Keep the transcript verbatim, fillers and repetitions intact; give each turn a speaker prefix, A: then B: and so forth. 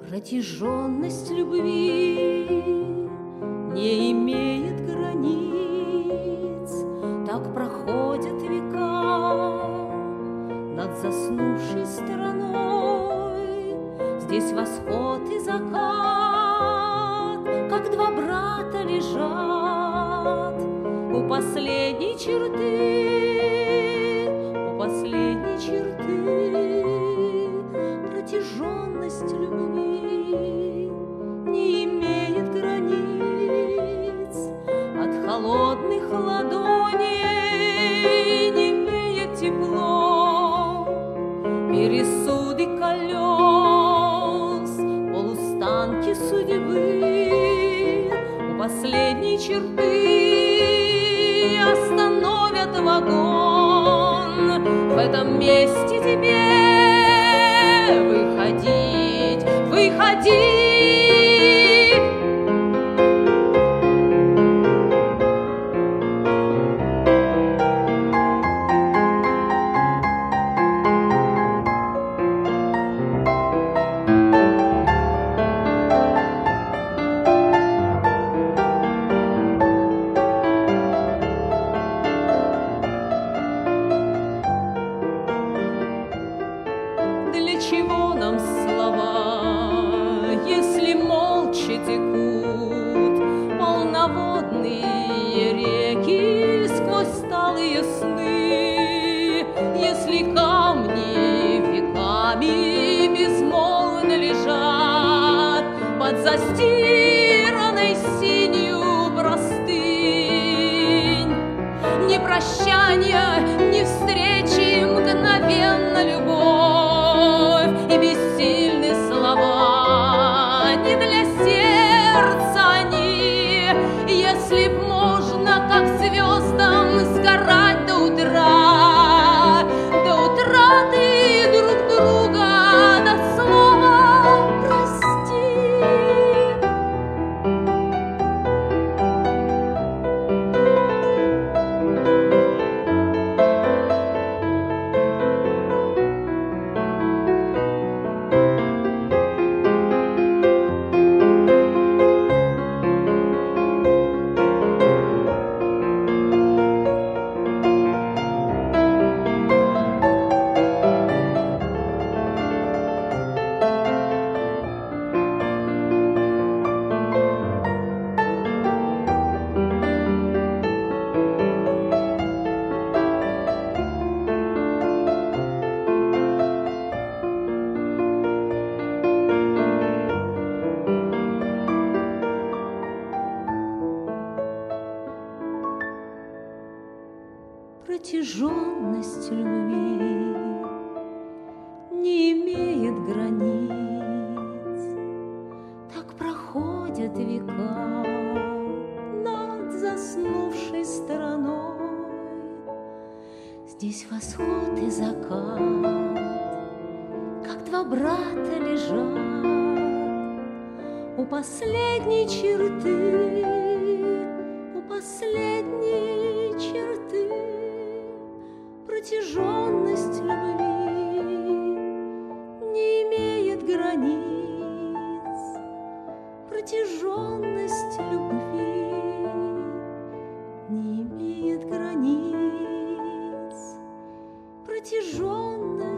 A: Протяженность любви не имеет границ, так проходят века над заснувшей стороной. Здесь восход и закат, как два брата лежат у последней черты, у последней черты. Протяженность любви не имеет границ, от холодных ладоней не имеет тепло. Пересуды колес, полустанки судьбы у последней черты остановят вагон. В этом месте тебе выходить, выходить. Для чего нам слова, если молча текут полноводные реки сквозь сталые сны, если камни веками безмолвно лежат под застиранной синью простынь? Ни прощания, ни встречи, мгновенно любовь и бессильны слова, не для сердца они. Если б можно, как звездам, сгорать до утра, до утраты друг друга, до слова прости. Протяженность любви не имеет границ, так проходят века над заснувшей стороной. Здесь восход и закат, как два брата лежат у последней черты, у последней черты. Протяженность любви не имеет границ, протяженность любви не имеет границ, протяженность